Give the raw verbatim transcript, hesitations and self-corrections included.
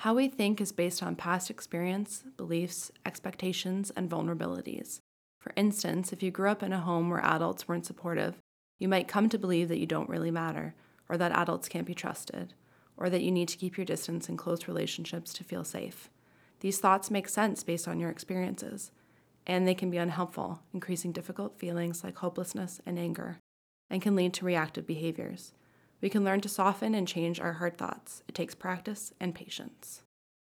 How we think is based on past experience, beliefs, expectations, and vulnerabilities. For instance, if you grew up in a home where adults weren't supportive, you might come to believe that you don't really matter, or that adults can't be trusted, or that you need to keep your distance in close relationships to feel safe. These thoughts make sense based on your experiences, and they can be unhelpful, increasing difficult feelings like hopelessness and anger, and can lead to reactive behaviors. We can learn to soften and change our hard thoughts. It takes practice and patience.